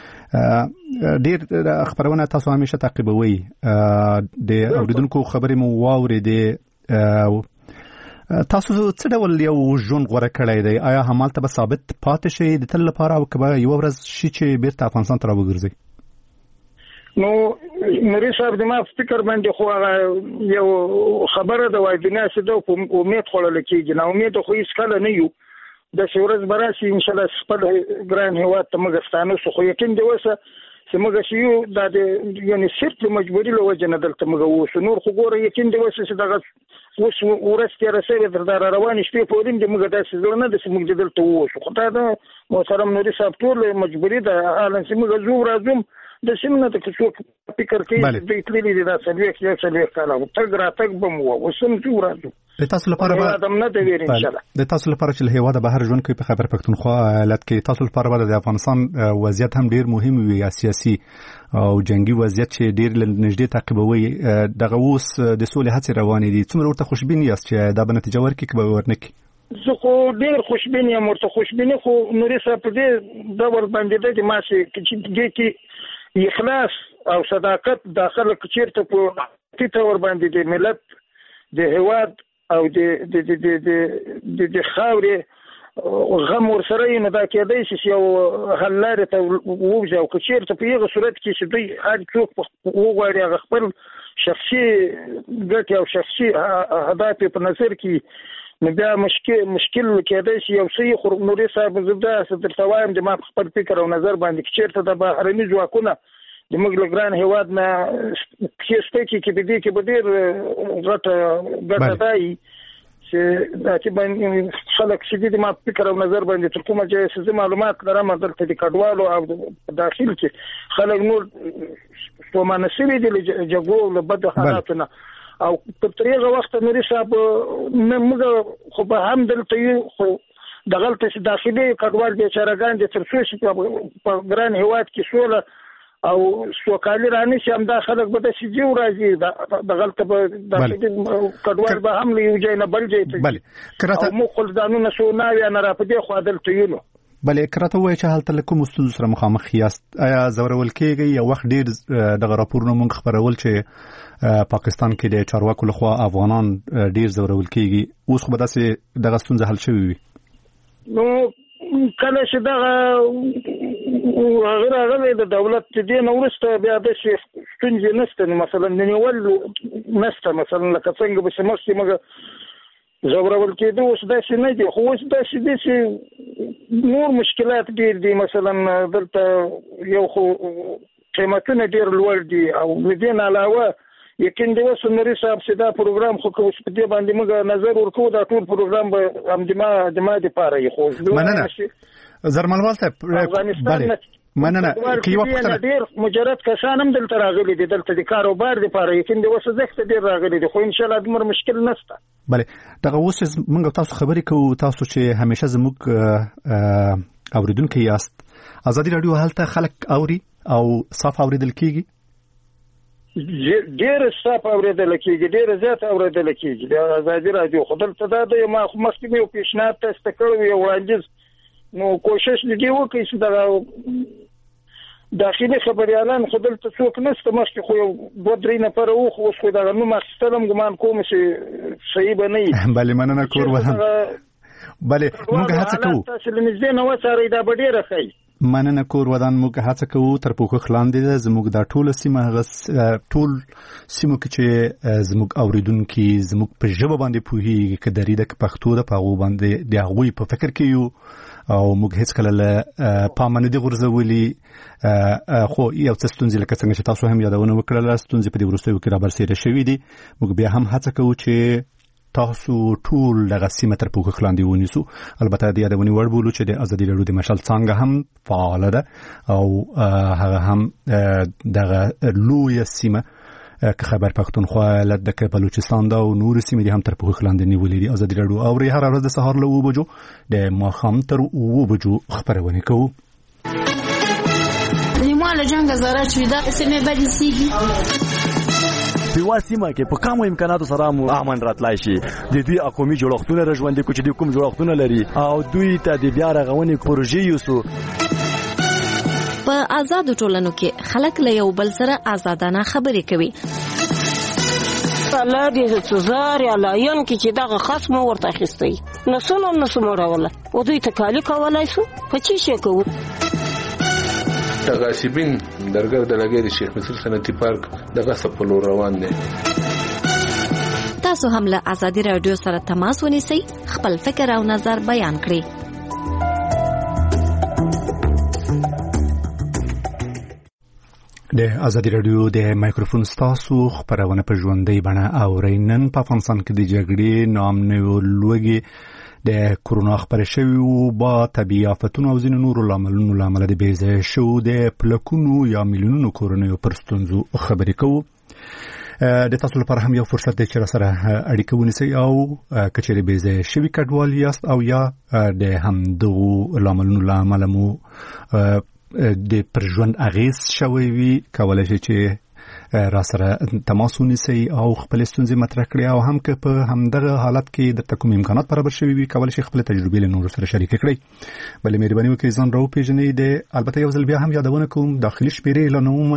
ډیر خبرونه تاسو همیشه تعقیبوي، د اوریدونکو خبرې مو واورېدې. تاسو څه ډول یو ژوند غوړه کړی دی؟ آیا همالته به ثابت پاتې شئ د تل لپاره او که به یو ورځ شي چې بیرته افغانستان ته راوګرځئ؟ نو نوري صاحب د ما فکر باندې خو یو خبره د وای دنیا سده په امید خوړل کېږي. نه امید خو هیڅ کله نه یو د ورځ براسي ان شاء الله خپل ګران هیواد ته مګستانه سو خو یقین دی وسه چې موږ شیو د یعنی صرف مجبوری له وجه نه دلته موږ وو. نور خو ګوره یقین دی وسه چې دغه اوس ورسته رسېږي در روان شپې په دې د موږ داسې ځل نه د موږ دلته وو. خو دا د محترم نوري صاحب ټول مجبوری ده حالن چې موږ زو راځم د سیمه ته څوک فکر کوي د تللی دي دا سلوي کاله تګ راتګ بم وو وسم زو راځو. د تاسو لپاره د تاسو لپاره چې له هیواده بهر ژوند کوي په خبر پښتونخوا ایالت کې تاسو لپاره د افغانستان وضعیت هم ډیر مهم وي، سیاسي او جنگي وضعیت چې ډیر نږدې تعقیبوي. دغه اوس د سولې هڅې روانې دي. څومره ورته خوشبین یاست چې دا به نتیجه ورکړي که به ورنکړي؟ زه خو ډیر خوشبین یم. ورته خوشبیني خو نوري صاحب په دې ډول باندې د ما چې دې کې اخلاص او صداقت داخله چیرته په تیته ور باندې د ملت د هیواد او د خاورې غم ورسره نه دا کېدای شي یو حل لارې ته ووځي. او که چېرته په هغه صورت کې چې دوی هر څوک وغواړي هغه خپل شخصي ګټې او شخصي اهداف په نظر کې، نو بیا مشکل کېدای شي. یو څه خو نوري صاحب زه داسې درته وایم د ما خپل فکر او نظر باندې چې چېرته د بهرني ځواکونه د موږ له ګران هیواد نه کېسته کې په دې کې به ډېر ګټه دی چې باندې خلک چې د ما فکر او نظر باندې تر کومه ځایه چې معلومات لرم دلته د کډوالو او داخل کې خلک نور ستومانه شوي دي له جګړو له بدو حالاتو نه. او په تریغه وخت نوري صاحب موږ خو به هم دلته یو خو دغلته چې داخلي کډوال بیچارهګان دي تر څو چې په ګران هیواد کې سوله او سوکالي رانشي هم دا خلک به داسې جیو راځي دغلته به داخلي کډوال به هم له یو ځای نه بل ځای ته او موږ خپل ځانونه سو ناویانه را په دې خوا دلته یو. بلې کراته وایي چې هلته له کومو ستونزو سره مخامخ یاست؟ آیا ځورول کېږئ؟ یو وخت ډېر دغه راپورونه موږ خپرول چې پاکستان کې د چارواکو لخوا افغانان ډېر ځورول کېږي. اوس خو به داسې دغه ستونزه حل شوې وي؟ نو کله چې دغه هغه راغلی د دولت دې نه وروسته بیا داسې ستونزې نشته. مثلا د نیول نشته، مثلا لکه څنګه به چې مخکې موږ ځورول کېدو اوس داسې نه دي. خو اوس داسې دي چې نور مشکلات ډېر دي. مثلا دلته یو خو قیمتونه ډېر لوړ دي او له دې نه علاوه یقین دی اوس نوري صاحب چې دا پروګرام خو که اوس په دې باندې موږ نظر ورکوو دا ټول پروګرام به هم د ما دپاره یې خو مننه زرملوال صاحب. مننه که یوه پوښتنه ډېر مجرد کسان هم دلته راغلي دي دلته د کاروبار دپاره یقین دی اوس زښته ډېر راغلي دي خو انشاءالله دومره مشکل نشته. بله دغه اوس موږ تاسو خبرې کوو تاسو چې همیشه زموږ اوریدونکو یاست ازادي رادیو هلته خلک اوري او صاف اوریدل کیږي ډېر صاف اوریدل کیږي ډېر زیات اوریدل کیږي د ازادي رادیو خدل ته دا ما مخکې یو پیشنهاد تاسو ته کړو یو وړاندیز نو کوشش دې وکړئ چې دا داخلي خبريالان خدل ته څوک نشته مخکې خو یو 2-3 نفر او خو اوس خو دا نو مستلم ګمان کوم چې صحیح بنئ بله مننه کور ودان بله موږ هڅه کوو تاسو لنځدې نو وڅارئ دا به ډېره ښه مننه کور ودان موږ هڅه کوو تر پوښښ لاندې زموږ دا ټول سیمه ټول سیمو کې چې زموږ اوریدونکو زموږ په ژبه باندې پوهیږي که درې د پښتو د پاغو باندې د هغوی په فکر کې یو او موږ هیڅ کله له پامنه دي غورځولي خو یو څه ستونزې لکه څنګه چې تاسو هم یادونه وکړله ستونزې په دې وروستیو کې رابرسېره شوي دي موږ بیا هم هڅه کوو چې تاسو ټول دغه سیمه تر پوښښ لاندې ونیسو البته د یادونې وړ بولو چې د ازادي رادیو د مشال څانګه هم فعاله ده او هغه هم دغه لویه سیمه که خبر پښتونخوا لکه بلوچستان دا او نور سیمې دي هم تر پوښښ لاندې نیولې دي ازادي رادیو اوري هر ورځ د سهار له 9 بجو د ماښام تر 9 بجو خبرونه کوو نیماله جنگ زاره چې دا سیمه بدې سیږي په سیمه کې په کومو امکاناتو سره مو امن راتلای شي د دوی اقومي جوړښتونه رژوندې کو چې د کوم جوړښتونه لري او دوی ته د بیا رغونې پروژې یوسو په آزادو ټولنو کې خلک له یو بل سره آزادانه خبرې کوي الله دې څوزار یا لاین کې چې دغه خصم ورته اخیستي نسو مړوله او دوی تکالی کولای شو په چی شي کوو تغاسبین درګر د لګې د شیخ مصر صنعتي پارک دغه سپلو روان دي تاسو هم له ازادي رادیو سره تماس ونیسئ خپل فکر او نظر بیان کړئ د ازادي رادیو د مایکروفون ستاسو خبرونه په ژوندۍ بڼه اورئ نن په افغانستان کې د جګړې نامنوي لوږې د کرونا خبر شوی او با طبيعي آفتونو او ځینو نورو لاملونو لامل د بیځای شو د پلکونو یا میلیونونو کورونو پر ستونزو خبرې کوو د تاسو لپاره هم یو فرصت دی چې سره اړیکه ونیسئ او کچېرې بیځای شوی کډوال یاست او یا د همدغو لاملونو لامل مو د پر ژوند اغیز شوی وي کولای شي چې را سره تماس ونیسئ او خپل ستونزې مطرح کړئ او هم که په همدغه حالت کې د کوم امکانات برابر شوي وي کولای شي خپل تجربې له نورو سره شریک کړئ بلې مهرباني وکړئ ځان راوپېژنئ د البته یو ځل بیا هم یادونه کوم داخلي شمیرې اعلانوم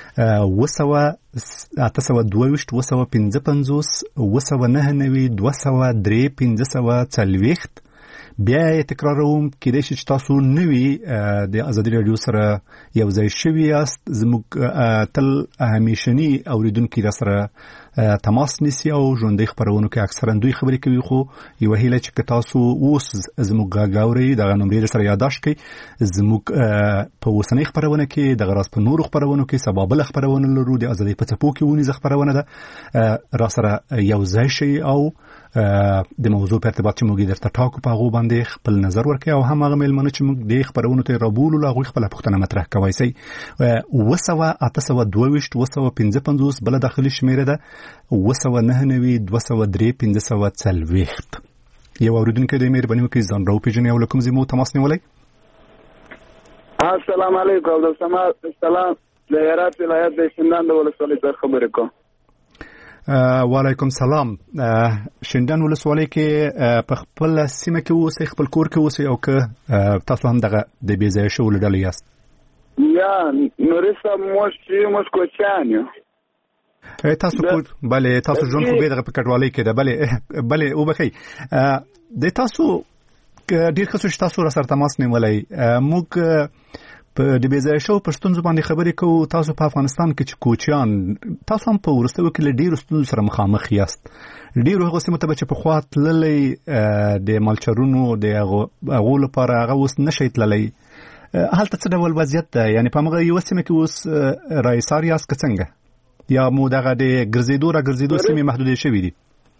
200 بیا تکراروم کېدای شي چې تاسو نوی د ازادي رادیو سره یو ځای شوي یاست زموږ تل همیشني اوریدونکو را سره تماس نیسي او ژوندۍ خبرونو کې اکثرا دوی خبرې کوي خو یو هیله چې تاسو اوس زموږ غاوري د نمبر سره یاداشت کړئ زموږ په وسنۍ خبرونه کې د غراس په نورو خبرونو کې سبب خبرونه لرو د ازادي په څپو کې ونی خبرونه ده را سره یو ځای شي او د موضوع په ارتباط چې موږ درته ټاکو په غو باندې خپل نظر ورکړي او هم هغه ملمنه چې موږ د خبرونو ته رابول لا غو خپل پښتنه مطرح کوي سي 200 بل داخلي شمیره ده 299 یو اوریدونکو د مهرباني وکړئ ځان راوپېژنئ او کوم زمو تماس نیولای السلام علیکم عبدالسمد سلام د هرات ولایت د شندان د ولسوالۍ څخه خبرې کوم وعلیکم سلام شندان ولسوالۍ کې په خپل سیمه کې اوسئ خپل کور کې اوسئ او که تاسو هم دغه د بیځای شو لړل یاست یا نورسا مش کوچانیو تاسو کو بله تاسو ژوند خو به دغه په کډوالۍ کې ده بله او بخي د تاسو ډیر ښه چې تاسو را سره تماس نیولای موږ په د بیځای شو پښتون زبان خبرې کوو تاسو په افغانستان کې چې کوچیان تاسو هم په ورستو کې له ډیرو ستونزو سره مخامخ یاست ډیرو هغه سیمه ته چې په خوا تللی د مالچرونو د هغو لپاره هغه اوس نشي تللی هلته څه ډول وضعیت ده یعنی په هغه یو سیمه کې اوس رئیسار یاست که څنګه یا مو دغه د ګرځېدو سیمې محدودې شوې دي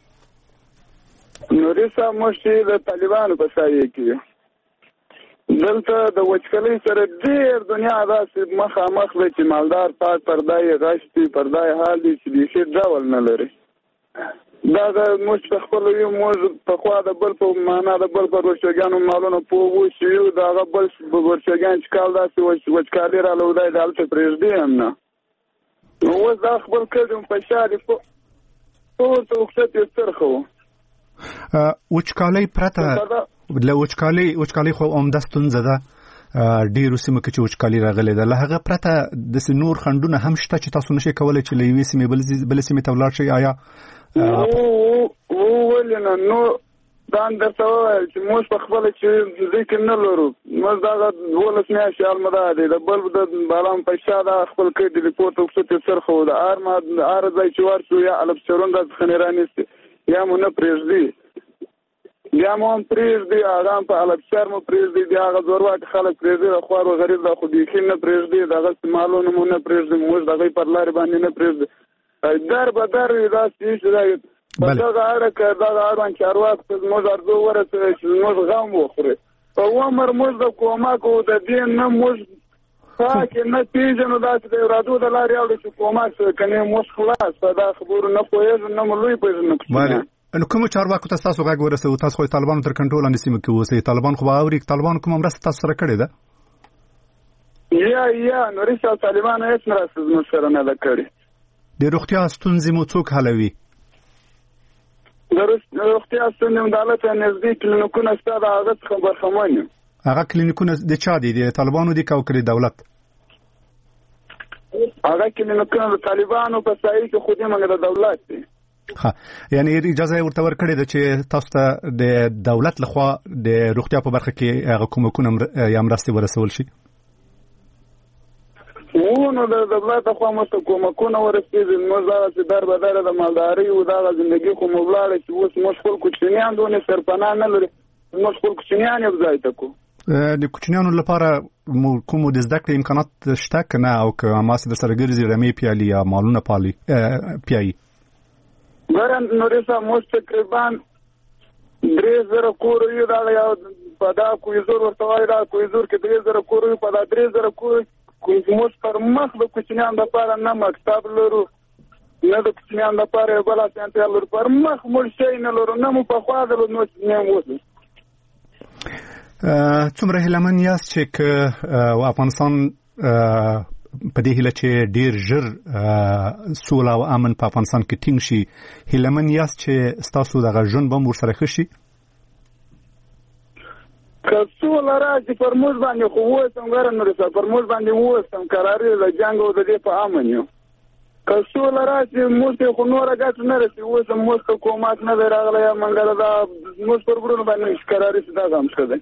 نورسا مشي د طالبانو په سایه کې دلته د وچکلۍ سره ډېر دنیا داسې مخامخ دی چې مالدار پاک پردای غشتي پردای حال دی چې بیخي ډول نه لري دا موږ په خپل یو موږ په خوا د بل په معنا د بل پر ورشګانو مالونو په وشو دا بل ورشګان چې کال داسې وچکالي را لودای د الته پرېږدي هم نه نو اوس دا خپل کړم په شاري په څه وخت یې ترخو وچکالي پرته له وچکالي خو عمده ستونزه ده ډیرو سیمو کې چې وچکالي راغلې ده له هغه پرته د نور خندونه هم شته چې تاسو نشئ کولای چې له یوې سیمې بل سیمې ته ولاړ شئ آیا ولنه نو دا درته وایي چې موږ په خپل چې ذکر نه لرو موږ دا 12 میاشتې المدا دي د بل د بالام په شاده خپل کې د ریپورت او څه تر خو د ار ځای چې ورسو یا الف چرون د خنرانست یا مونږ پرېږدي یا مون پرېږدي آرام په الف شهر مو پرېږدي دی هغه زورواک خلک پرېږدي خو غریب د خو دې کې نه پرېږدي دغه مالونه مونږ نه پرېږدي موږ دغه پر لار باندې نه پرېږدي در به در دا چې دا اړه دا اړوان چارواک موږ ارزو ورته چې موږ غم وخوري په عمر موږ د کوماکو د دین نه موږ پاکه نه پیژنو دا چې د رادو د لارې اړ چې کوماک کنه موږ خلاص دا خبرو نه پوهیږو نه ملوي پیژنو نو کوم چارواکو تاسو غږ ورسوي تاسو خو طالبانو تر کنټرول لاندې سیمه کې اوسئ طالبان خو باوري طالبان کوم مرسته تاسو سره کړې ده یا نو رسا طالبان هیڅ مرسته زموږ سره نه ده کړې د روغتیا ستونزې مو څوک حلوي د روغتیا ستونزې د حالت نږدې کلینیکونه شته د هغه څخه برخمن یم هغه کلینیکونه د چا دي د طالبانو دي که د دولت هغه کلینیکونه د طالبانو په سایه کې خو دې مګر د دولت دي یعنی اجازه ورته ورکړې ده چې تاسو ته د دولت لخوا د روغتیا په برخه کې هغه کومکونه یا مرستې ورسول شي نو د دولت خو مست کومکونه ورسېږي موږ دا چې در به در د مالداري او دا ژوندۍ خو مبلغ چې اوس موږ خپل کوچنیان دونه سرپناه نه لري موږ خپل کوچنیان یې ځای ته کو د کوچنیانو لپاره کوم د زده کړې امکانات شته کنه او که ماسه د سرګرځي رمې پیالي یا مالونه پیایي ګران نورسا موږ تقریبا 3000 کور یو دا یو په دا کوی زور ورته وای دا کوی زور کې 3000 کور یو په دا 3000 کور موږ پر مخ د کوچنیانو لپاره نه مکتب لرو نه د کوچنیانو لپاره بل اسانتیا لرو پر مخ موږ شي نه لرو نه مو په خوا درو نو نه وځي څومره هیلمن یاست چې افغانستان په دې هیله چې ډیر ژر سوله او امن په افغانستان کې ټینګ شي هیلمن یاست چې ستاسو دغه ژوند به ورسره ښه شي که سوله راشي پر موږ باندې خو اوس هم ګران نورسا پر موږ باندې اوس هم قرارې د جنګ او د دې په امن یو که سوله راشي موږ ته خو نوره ګټه نه رسي اوس هم موږ ته کومات نه دی راغلی منګله دا موږ پر ګرونو باندې قرارې شي دا هم ښه دی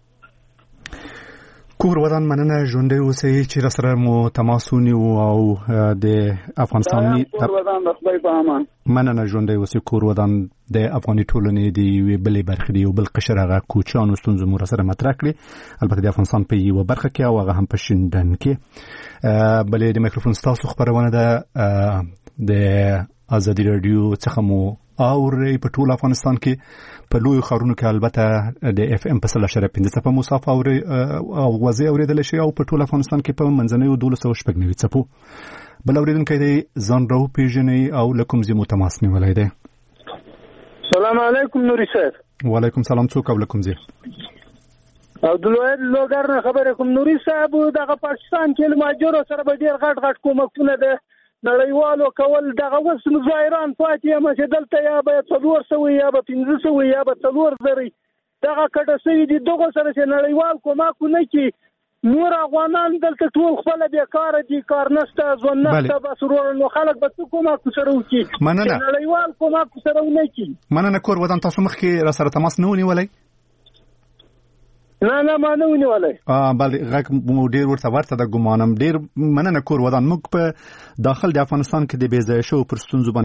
کور ودان مننه ژوندۍ اوسئ چې راسره مو تماس ونیو او د افغانستان کور ودان د خدای په امان مننه ژوندۍ اوسئ کور ودان د افغاني ټولنې د یوې بلې برخې د یو بل قشر هغه کوچیانو ستونزې مو راسره مطرح کړې البته د افغانستان په یوه برخه کې او هغه هم په شینډن کې بلې د میکروفون ستاسو خپرونه ده د ازادي رادیو څخه مو اوري په ټول افغانستان کې په لوی ښارونو کې البته د اف ام په 100.5 څپو مسافه او غوځي اوریدل شي او په ټول افغانستان کې په منځنوي 1290 څپو بل اوریدونکو دی ځان راو پیژنې او لکم زمو تماس نیولای دی سلام علیکم نوري صاحب وعلیکم سلام څوک او لکم زی عبدالوهاب لوګر خبره کوم نوري صاحب دغه پاکستان کې ماجور سره به ډیر غټ کومکونه ده نړیوالو کول دغه وس مظاهران پاتې هم چې دلته یا به 400 یا به 500 یا به 400 دغه کډه سوي دي دغه سره چې نړیوال کومکونه کې نور افغانان دلته ټول خپل بیکار دي کار نشته ځون نشته بس ورونو خلک به کومک سره وکړي نړیوال کومک سره ونه کی مننه کور ودان تاسو مخ کې را سره تماس نه ونیولای نه ما نه ونیولای بل غږ مو ډیر ورته د ګمانم ډیر مننه کور ودان موږ په داخل د افغانستان کې د بې ځای شو پر ستونزو